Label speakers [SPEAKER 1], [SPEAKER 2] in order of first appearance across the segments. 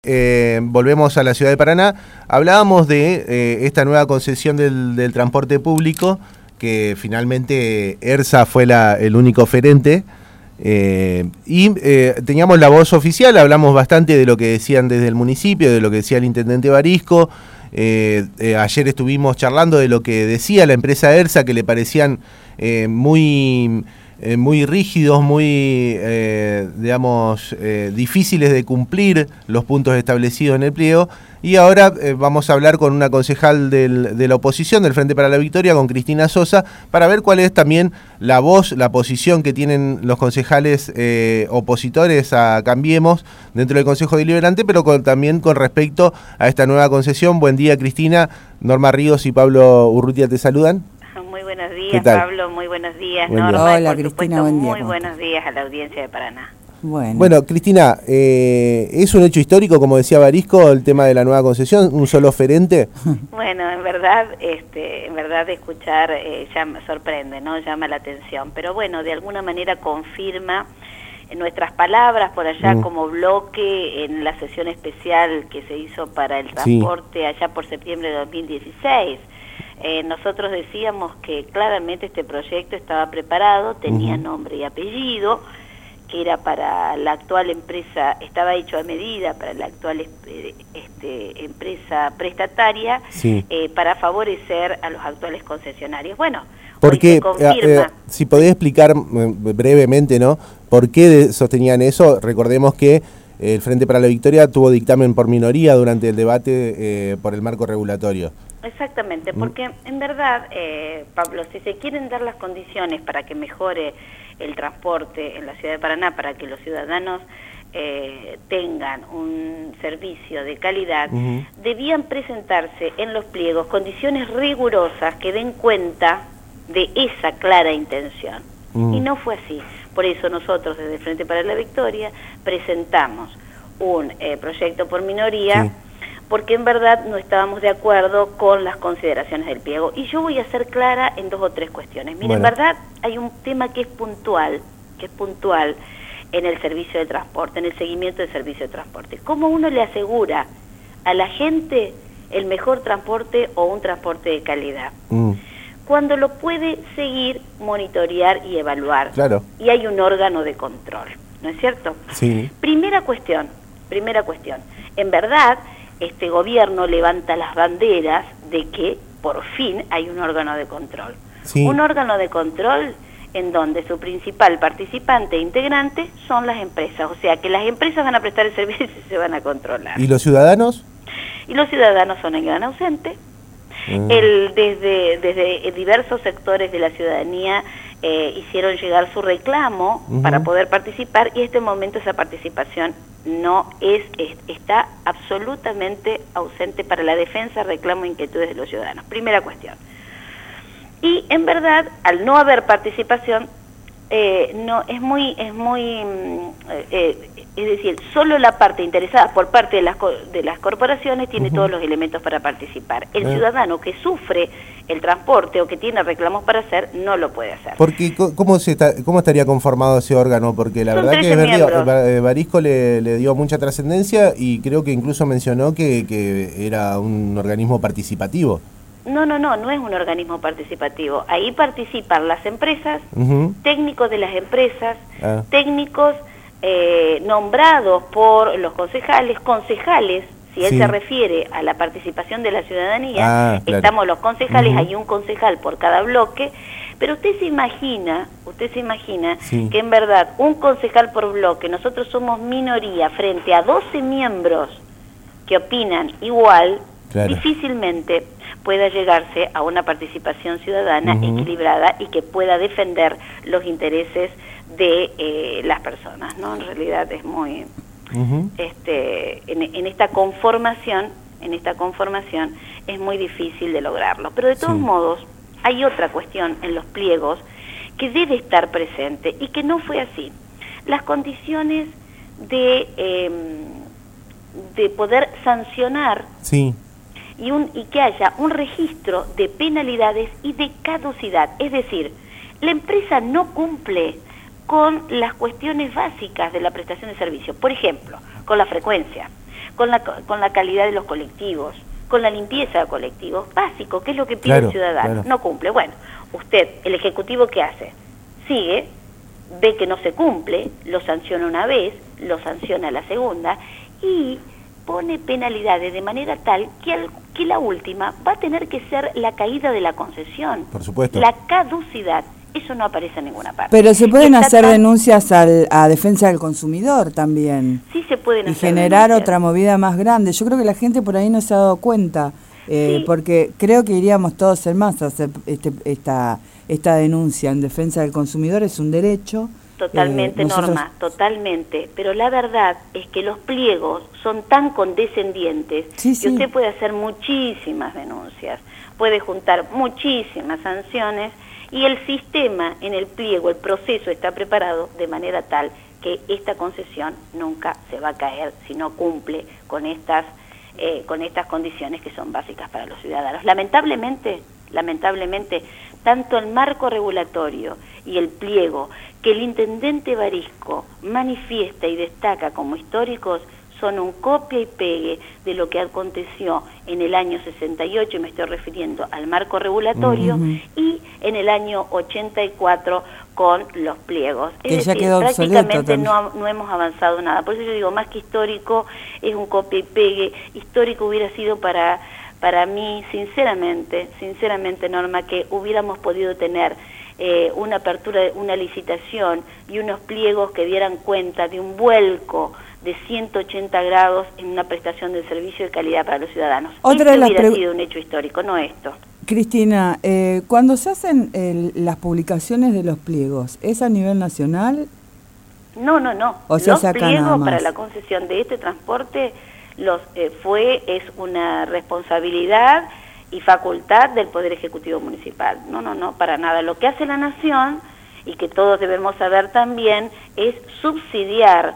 [SPEAKER 1] Volvemos a la ciudad de Paraná. Hablábamos de esta nueva concesión del transporte público, que finalmente ERSA fue el único oferente, teníamos la voz oficial. Hablamos bastante de lo que decían desde el municipio, de lo que decía el intendente Barisco. Ayer estuvimos charlando de lo que decía la empresa ERSA, que le parecían muy rígidos, muy, difíciles de cumplir los puntos establecidos en el pliego. Y ahora vamos a hablar con una concejal de la oposición, del Frente para la Victoria, con Cristina Sosa, para ver cuál es también la voz, la posición que tienen los concejales opositores a Cambiemos dentro del Consejo Deliberante, pero también con respecto a esta nueva concesión. Buen día, Cristina. Norma Ríos y Pablo Urrutia te saludan.
[SPEAKER 2] Muy buenos días, Pablo, muy buenos días,
[SPEAKER 1] buen
[SPEAKER 2] Norma.
[SPEAKER 1] Día.
[SPEAKER 3] Hola, Cristina, buen día.
[SPEAKER 2] Muy buenos días a la audiencia de Paraná.
[SPEAKER 1] Bueno, Cristina, ¿es un hecho histórico, como decía Barisco, el tema de la nueva concesión, un solo oferente?
[SPEAKER 2] Bueno, en verdad escuchar ya me sorprende, ¿no? Llama la atención, pero bueno, de alguna manera confirma nuestras palabras por allá como bloque en la sesión especial que se hizo para el transporte allá por septiembre de 2016. Nosotros decíamos que claramente este proyecto estaba preparado, tenía nombre y apellido, que era para la actual empresa, estaba hecho a medida para la actual empresa prestataria, para favorecer a los actuales concesionarios. Bueno,
[SPEAKER 1] porque si podés explicar brevemente, ¿no? ¿Por qué sostenían eso? Recordemos que el Frente para la Victoria tuvo dictamen por minoría durante el debate por el marco regulatorio.
[SPEAKER 2] Exactamente, porque en verdad, Pablo, si se quieren dar las condiciones para que mejore el transporte en la ciudad de Paraná, para que los ciudadanos tengan un servicio de calidad, debían presentarse en los pliegos condiciones rigurosas que den cuenta de esa clara intención. Y no fue así. Por eso nosotros desde el Frente para la Victoria presentamos un proyecto por minoría, porque en verdad no estábamos de acuerdo con las consideraciones del pliego. Y yo voy a ser clara en 2 o 3 cuestiones. Miren, en verdad hay un tema que es puntual en el servicio de transporte, en el seguimiento del servicio de transporte. ¿Cómo uno le asegura a la gente el mejor transporte o un transporte de calidad? Cuando lo puede seguir, monitorear y evaluar. Claro. Y hay un órgano de control, ¿no es cierto? Sí. Primera cuestión. En verdad, este gobierno levanta las banderas de que por fin hay un órgano de control. Un órgano de control en donde su principal participante e integrante son las empresas. O sea, que las empresas van a prestar el servicio y se van a controlar.
[SPEAKER 1] ¿Y los ciudadanos?
[SPEAKER 2] Y los ciudadanos son el gran ausente. Desde diversos sectores de la ciudadanía hicieron llegar su reclamo para poder participar, y en este momento esa participación está absolutamente ausente para la defensa, reclamo e inquietudes de los ciudadanos. Primera cuestión. Y en verdad, al no haber participación, es decir, solo la parte interesada por parte de las corporaciones tiene todos los elementos para participar. El ciudadano que sufre el transporte o que tiene reclamos para hacer, no lo puede hacer. Porque
[SPEAKER 1] ¿cómo estaría conformado ese órgano? Porque la verdad que Barisco le dio mucha trascendencia y creo que incluso mencionó que era un organismo participativo.
[SPEAKER 2] No es un organismo participativo. Ahí participan las empresas, técnicos de las empresas, técnicos nombrados por los concejales, si él se refiere a la participación de la ciudadanía, estamos los concejales, hay un concejal por cada bloque, pero usted se imagina que en verdad un concejal por bloque, nosotros somos minoría frente a 12 miembros que opinan igual, difícilmente pueda llegarse a una participación ciudadana equilibrada y que pueda defender los intereses de las personas, ¿no? En realidad es muy en esta conformación es muy difícil de lograrlo, pero de todos modos hay otra cuestión en los pliegos que debe estar presente y que no fue así. Las condiciones de poder sancionar y que haya un registro de penalidades y de caducidad, es decir, la empresa no cumple con las cuestiones básicas de la prestación de servicio, por ejemplo, con la frecuencia, con la calidad de los colectivos, con la limpieza de colectivos, básico, que es lo que pide el ciudadano. No cumple. Bueno, usted, el Ejecutivo, ¿qué hace? Sigue, ve que no se cumple, lo sanciona una vez, lo sanciona la segunda y pone penalidades de manera tal que la última va a tener que ser la caída de la concesión.
[SPEAKER 1] Por supuesto.
[SPEAKER 2] La caducidad. Eso no aparece en ninguna parte.
[SPEAKER 3] Pero se pueden hacer denuncias a defensa del consumidor también.
[SPEAKER 2] Sí, se pueden hacer.
[SPEAKER 3] Y generar
[SPEAKER 2] denuncias.
[SPEAKER 3] otra movida más grande. Yo creo que la gente por ahí no se ha dado cuenta,
[SPEAKER 2] Sí.
[SPEAKER 3] porque creo que iríamos todos en masa a hacer esta denuncia en defensa del consumidor. Es un derecho.
[SPEAKER 2] Totalmente, Norma, totalmente. Pero la verdad es que los pliegos son tan condescendientes que usted puede hacer muchísimas denuncias, puede juntar muchísimas sanciones y el sistema en el pliego, el proceso está preparado de manera tal que esta concesión nunca se va a caer si no cumple con estas condiciones que son básicas para los ciudadanos. Lamentablemente, tanto el marco regulatorio y el pliego que el intendente Barisco manifiesta y destaca como históricos son un copia y pegue de lo que aconteció en el año 68, y me estoy refiriendo al marco regulatorio, y en el año 84 con los pliegos. Es decir, prácticamente no hemos avanzado nada. Por eso yo digo, más que histórico, es un copia y pegue. Histórico hubiera sido para mí, sinceramente, Norma, que hubiéramos podido tener una apertura, una licitación y unos pliegos que dieran cuenta de un vuelco de 180 grados en una prestación de servicio de calidad para los ciudadanos.
[SPEAKER 3] Otra
[SPEAKER 2] hubiera sido un hecho histórico, no esto.
[SPEAKER 3] Cristina, cuando se hacen las publicaciones de los pliegos, ¿es a nivel nacional?
[SPEAKER 2] No.
[SPEAKER 3] O sea,
[SPEAKER 2] los pliegos para la concesión de este transporte es una responsabilidad y facultad del Poder Ejecutivo Municipal. No, para nada. Lo que hace la Nación, y que todos debemos saber también, es subsidiar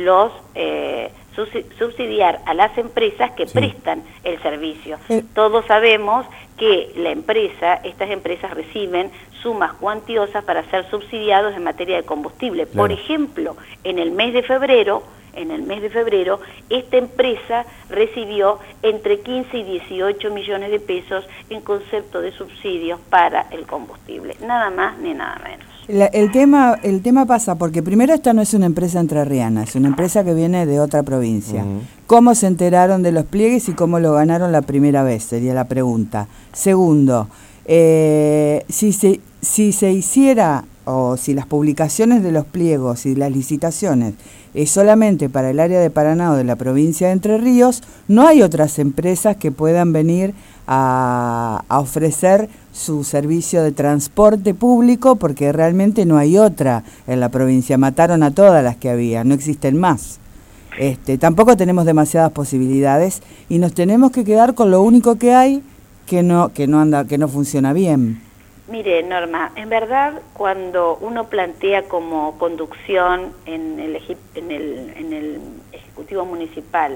[SPEAKER 2] subsidiar a las empresas que prestan el servicio. Todos sabemos que estas empresas reciben sumas cuantiosas para ser subsidiados en materia de combustible. Por ejemplo, en el mes de febrero, esta empresa recibió entre 15 y 18 millones de pesos en concepto de subsidios para el combustible. Nada más ni nada menos.
[SPEAKER 3] El tema pasa porque primero esta no es una empresa entrerriana, es una empresa que viene de otra provincia. ¿Cómo se enteraron de los pliegues y cómo lo ganaron la primera vez? Sería la pregunta. Segundo, si se hiciera, o si las publicaciones de los pliegos y las licitaciones es solamente para el área de Paraná o de la provincia de Entre Ríos, no hay otras empresas que puedan venir a ofrecer su servicio de transporte público, porque realmente no hay otra en la provincia. Mataron a todas las que había, no existen más. Tampoco tenemos demasiadas posibilidades y nos tenemos que quedar con lo único que hay que no funciona bien.
[SPEAKER 2] Mire, Norma, en verdad, cuando uno plantea como conducción en el Ejecutivo Municipal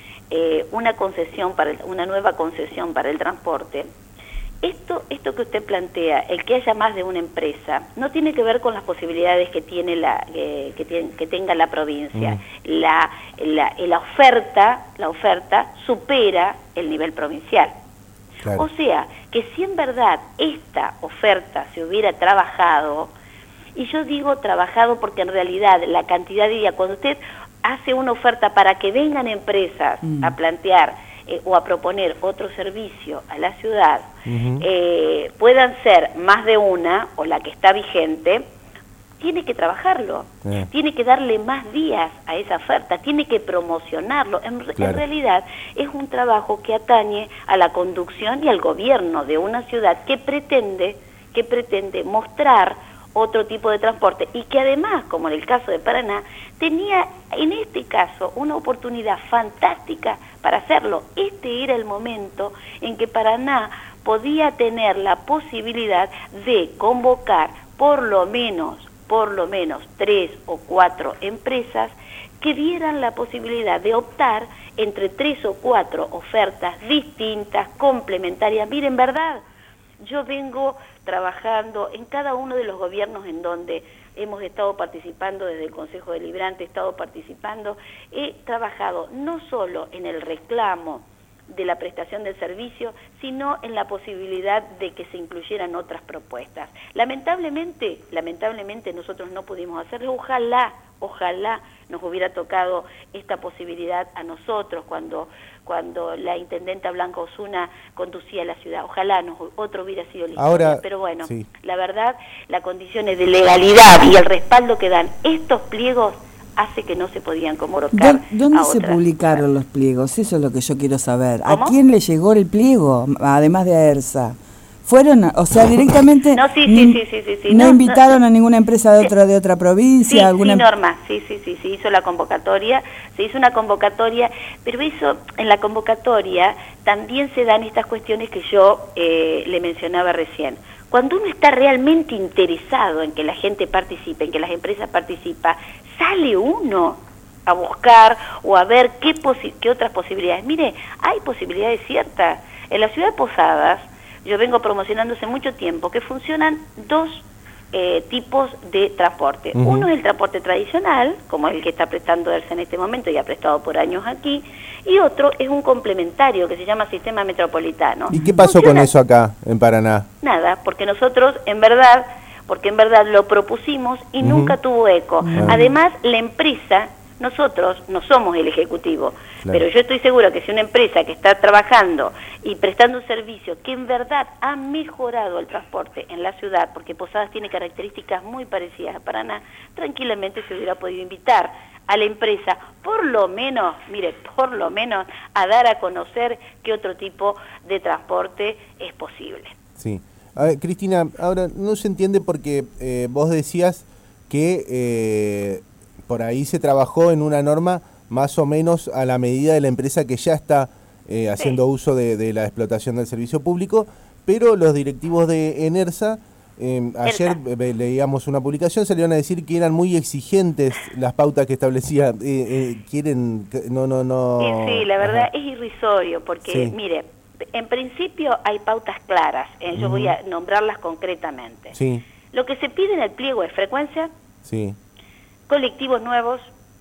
[SPEAKER 2] una nueva concesión para el transporte, esto que usted plantea, el que haya más de una empresa, no tiene que ver con las posibilidades que tiene que tenga la provincia. La oferta supera el nivel provincial. Claro. O sea, que si en verdad esta oferta se hubiera trabajado, y yo digo trabajado porque en realidad la cantidad de días, cuando usted hace una oferta para que vengan empresas a plantear o a proponer otro servicio a la ciudad, puedan ser más de una, o la que está vigente, tiene que trabajarlo, tiene que darle más días a esa oferta, tiene que promocionarlo. En realidad es un trabajo que atañe a la conducción y al gobierno de una ciudad que pretende mostrar otro tipo de transporte, y que además, como en el caso de Paraná, tenía en este caso una oportunidad fantástica para hacerlo. Este era el momento en que Paraná podía tener la posibilidad de convocar por lo menos 3 o 4 empresas que dieran la posibilidad de optar entre 3 o 4 ofertas distintas, complementarias. Miren, en verdad, yo vengo trabajando en cada uno de los gobiernos en donde hemos estado participando desde el Consejo Deliberante, he estado participando, he trabajado no solo en el reclamo de la prestación del servicio, sino en la posibilidad de que se incluyeran otras propuestas. Lamentablemente nosotros no pudimos hacerlo. Ojalá nos hubiera tocado esta posibilidad a nosotros cuando la intendenta Blanca Osuna conducía la ciudad. Ojalá otro hubiera sido la historia.
[SPEAKER 1] Ahora,
[SPEAKER 2] pero bueno,
[SPEAKER 1] sí.
[SPEAKER 2] La verdad, las condiciones de legalidad y el respaldo que dan estos pliegos hace que no se podían convocar.
[SPEAKER 3] ¿Dónde se publicaron los pliegos? Eso es lo que yo quiero saber.
[SPEAKER 2] ¿Cómo?
[SPEAKER 3] ¿A quién le llegó el pliego, además de a ERSA? ¿Fueron, o sea, directamente
[SPEAKER 2] no, sí,
[SPEAKER 3] no invitaron a ninguna empresa de otra provincia?
[SPEAKER 2] Sí,
[SPEAKER 3] alguna...
[SPEAKER 2] Norma, sí, se hizo la convocatoria, pero eso, en la convocatoria también se dan estas cuestiones que yo le mencionaba recién. Cuando uno está realmente interesado en que la gente participe, en que las empresas participen, sale uno a buscar o a ver qué otras posibilidades. Mire, hay posibilidades ciertas. En la ciudad de Posadas, yo vengo promocionando hace mucho tiempo que funcionan dos tipos de transporte. Uno es el transporte tradicional, como el que está prestando ERSA en este momento y ha prestado por años aquí, y otro es un complementario que se llama sistema metropolitano.
[SPEAKER 1] ¿Y qué pasó con eso acá, en Paraná?
[SPEAKER 2] Nada, porque nosotros, en verdad lo propusimos y nunca tuvo eco. Además, la empresa, nosotros no somos el ejecutivo, pero yo estoy segura que si una empresa que está trabajando y prestando un servicio que en verdad ha mejorado el transporte en la ciudad, porque Posadas tiene características muy parecidas a Paraná, tranquilamente se hubiera podido invitar a la empresa, por lo menos, a dar a conocer qué otro tipo de transporte es posible.
[SPEAKER 1] Sí. A ver, Cristina, ahora no se entiende porque vos decías que por ahí se trabajó en una norma más o menos a la medida de la empresa que ya está haciendo uso de la explotación del servicio público, pero los directivos de ENERSA, ayer leíamos una publicación, salieron a decir que eran muy exigentes las pautas que establecía, quieren, no...
[SPEAKER 2] Sí, la verdad es irrisorio, porque mire, en principio hay pautas claras, yo voy a nombrarlas concretamente.
[SPEAKER 1] Sí.
[SPEAKER 2] Lo que se pide en el pliego es frecuencia, colectivos nuevos,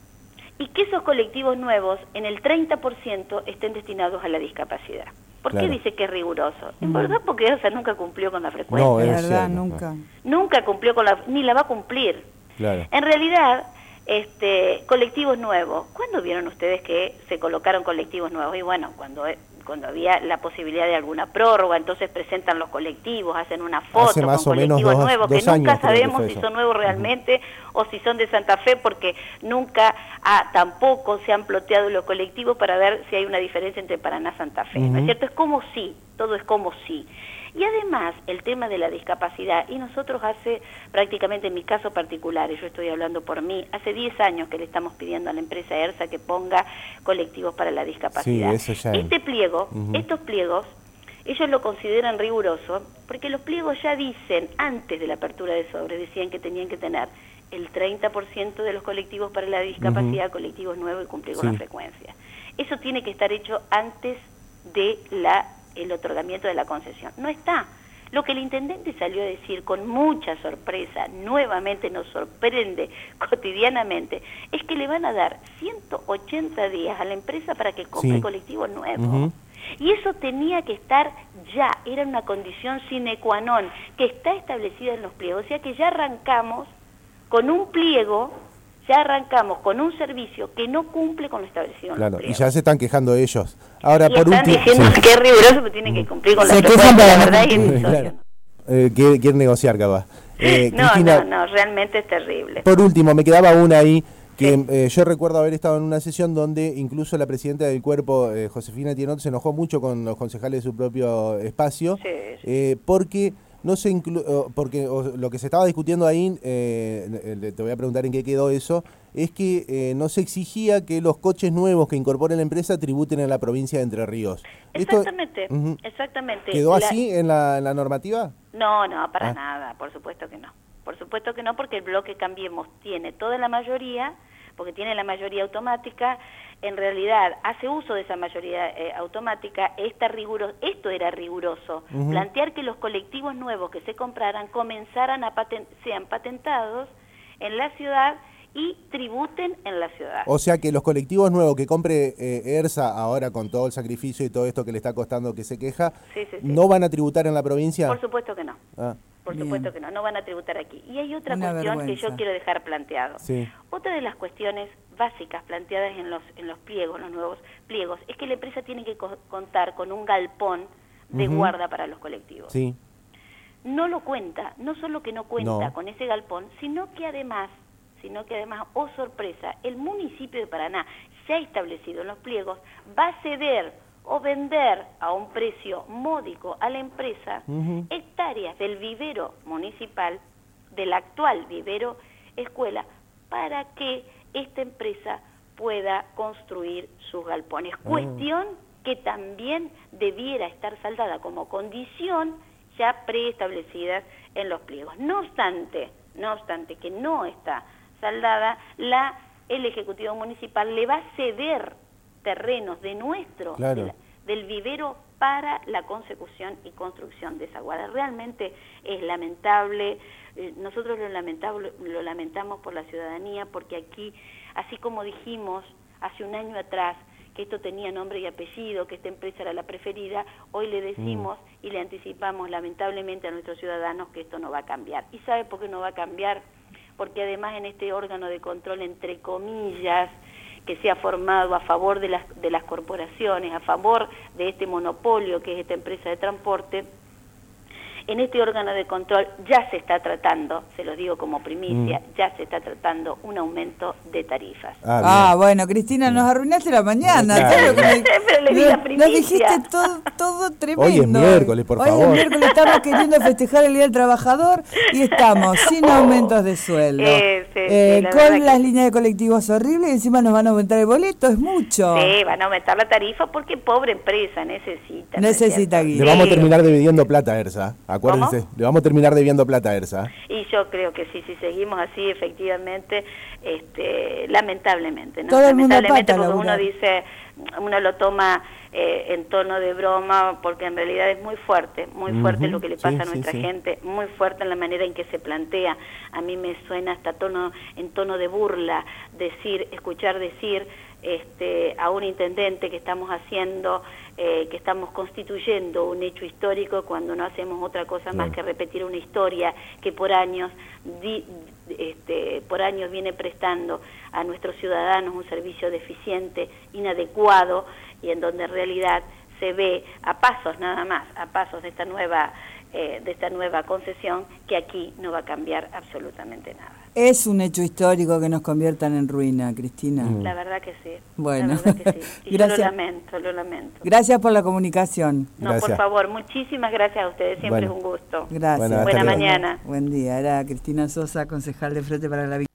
[SPEAKER 2] y que esos colectivos nuevos en el 30% estén destinados a la discapacidad. ¿Por qué dice que es riguroso? En verdad porque ERSA nunca cumplió con la frecuencia.
[SPEAKER 3] No, es verdad, nunca.
[SPEAKER 2] Nunca cumplió con ni la va a cumplir.
[SPEAKER 1] Claro.
[SPEAKER 2] En realidad, colectivos nuevos, ¿cuándo vieron ustedes que se colocaron colectivos nuevos? Y bueno, cuando había la posibilidad de alguna prórroga, entonces presentan los colectivos, hacen una foto con colectivos nuevos, que nunca sabemos si son nuevos realmente o si son de Santa Fe, porque nunca tampoco se han ploteado los colectivos para ver si hay una diferencia entre Paraná y Santa Fe, ¿no es cierto? Es como sí, todo es como sí. Y además, el tema de la discapacidad, y nosotros hace prácticamente, en mi caso particular, y yo estoy hablando por mí, hace 10 años que le estamos pidiendo a la empresa ERSA que ponga colectivos para la discapacidad.
[SPEAKER 1] Sí, eso ya
[SPEAKER 2] este pliego, estos pliegos, ellos lo consideran riguroso, porque los pliegos ya dicen, antes de la apertura de sobre, decían que tenían que tener el 30% de los colectivos para la discapacidad, colectivos nuevos y cumplir con la frecuencia. Eso tiene que estar hecho antes de el otorgamiento de la concesión. No está. Lo que el intendente salió a decir con mucha sorpresa, nuevamente nos sorprende cotidianamente, es que le van a dar 180 días a la empresa para que compre colectivos nuevos. Y eso tenía que estar ya, era una condición sine qua non, que está establecida en los pliegos. O sea que ya arrancamos con un pliego, ya arrancamos con un servicio que no cumple con lo establecido en los pliegos.
[SPEAKER 1] Y ya se están quejando ellos. Ahora,
[SPEAKER 2] por último, están diciendo que es riguroso, pero tienen que cumplir con la frecuencia, la verdad es irrisorio.
[SPEAKER 1] Quieren negociar, capaz. Cristina,
[SPEAKER 2] no, realmente es terrible.
[SPEAKER 1] Por último, me quedaba una ahí, que yo recuerdo haber estado en una sesión donde incluso la presidenta del cuerpo, Josefina Tienot, se enojó mucho con los concejales de su propio espacio, porque no se porque lo que se estaba discutiendo ahí, te voy a preguntar en qué quedó eso, es que no se exigía que los coches nuevos que incorpore la empresa tributen en la provincia de Entre Ríos.
[SPEAKER 2] Exactamente, exactamente.
[SPEAKER 1] ¿Quedó así en la normativa?
[SPEAKER 2] No, para nada, por supuesto que no. Por supuesto que no, porque el bloque Cambiemos tiene toda la mayoría, porque tiene la mayoría automática, en realidad hace uso de esa mayoría automática, esto era riguroso, plantear que los colectivos nuevos que se compraran comenzaran sean patentados en la ciudad y tributen en la ciudad.
[SPEAKER 1] O sea que los colectivos nuevos que compre ERSA ahora con todo el sacrificio y todo esto que le está costando que se queja, ¿no van a tributar en la provincia?
[SPEAKER 2] Por supuesto que no. Por supuesto que no, no van a tributar aquí. Y hay otra cuestión que yo quiero dejar planteado. Otra de las cuestiones básicas planteadas en los pliegos, los nuevos pliegos, es que la empresa tiene que contar con un galpón de guarda para los colectivos. No lo cuenta, no solo que no cuenta con ese galpón, sino que además, oh sorpresa, el municipio de Paraná, ya establecido en los pliegos, va a ceder o vender a un precio módico a la empresa hectáreas del vivero municipal, del actual vivero escuela, para que esta empresa pueda construir sus galpones. Cuestión que también debiera estar saldada como condición ya preestablecidas en los pliegos. No obstante que no está saldada, el Ejecutivo Municipal le va a ceder terrenos de nuestro, del vivero, para la consecución y construcción de esa guarda. Realmente es lamentable, nosotros lo lamentamos por la ciudadanía, porque aquí, así como dijimos hace un año atrás que esto tenía nombre y apellido, que esta empresa era la preferida, hoy le decimos y le anticipamos lamentablemente a nuestros ciudadanos que esto no va a cambiar. ¿Y sabe por qué no va a cambiar? Porque además en este órgano de control, entre comillas, que se ha formado a favor de las corporaciones, a favor de este monopolio que es esta empresa de transporte, en este órgano de control ya se está tratando, se lo digo como primicia, ya se está tratando un aumento de tarifas.
[SPEAKER 3] Bueno, Cristina, nos arruinaste la mañana.
[SPEAKER 2] Pero le di la primicia.
[SPEAKER 3] Nos dijiste todo tremendo.
[SPEAKER 1] Hoy es miércoles, por favor.
[SPEAKER 3] Hoy es miércoles, estamos queriendo festejar el Día del Trabajador y estamos sin aumentos de sueldo. Con las líneas de colectivos horribles y encima nos van a aumentar el boleto, es mucho.
[SPEAKER 2] Sí, van a aumentar la tarifa porque pobre empresa necesita.
[SPEAKER 3] Necesita guita.
[SPEAKER 1] Le vamos a terminar debiendo plata a ERSA. Acuérdense, le vamos a terminar debiendo plata a ERSA.
[SPEAKER 2] Y yo creo que sí, si seguimos así, efectivamente, lamentablemente, ¿no?
[SPEAKER 3] Todo el mundo
[SPEAKER 2] lamentablemente,
[SPEAKER 3] pata,
[SPEAKER 2] porque uno dice, uno lo toma en tono de broma, porque en realidad es muy fuerte lo que le pasa a nuestra gente, muy fuerte en la manera en que se plantea. A mí me suena hasta en tono de burla, escuchar decir a un intendente que estamos haciendo, que estamos constituyendo un hecho histórico, cuando no hacemos otra cosa más que repetir una historia que por años viene prestando a nuestros ciudadanos un servicio deficiente, inadecuado, y en donde en realidad se ve a pasos nada más, a pasos de esta nueva concesión, que aquí no va a cambiar absolutamente nada.
[SPEAKER 3] Es un hecho histórico que nos conviertan en ruina, Cristina.
[SPEAKER 2] La verdad que sí.
[SPEAKER 3] Bueno,
[SPEAKER 2] la verdad que sí. Y
[SPEAKER 3] gracias.
[SPEAKER 2] Yo lo lamento.
[SPEAKER 3] Gracias por la comunicación.
[SPEAKER 2] No, por favor, muchísimas gracias a ustedes, siempre es un gusto.
[SPEAKER 3] Gracias.
[SPEAKER 2] Buena mañana.
[SPEAKER 3] Buen día. Era Cristina Sosa, concejal de Frente para la Victoria.